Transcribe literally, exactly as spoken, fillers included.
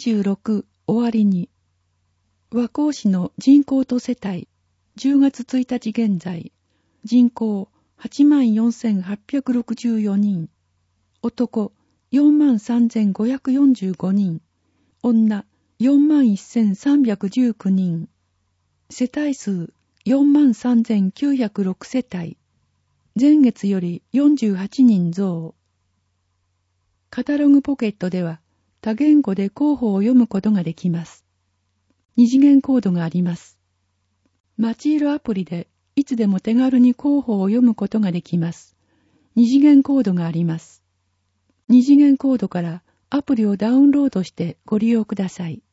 じゅうろく終わりに、和光市の人口と世帯、じゅうがつついたち現在、人口はちまんよんせんはっぴゃくろくじゅうよにん、男よんまんさんぜんごひゃくよんじゅうごにん、女よんまんせんさんびゃくじゅうきゅうにん、世帯数よんまんさんぜんきゅうひゃくろく世帯、前月よりよんじゅうはちにん増。カタログポケットでは多言語で候補を読むことができます。二次元コードがあります。マチーロアプリでいつでも手軽に候補を読むことができます。二次元コードがあります。二次元コードからアプリをダウンロードしてご利用ください。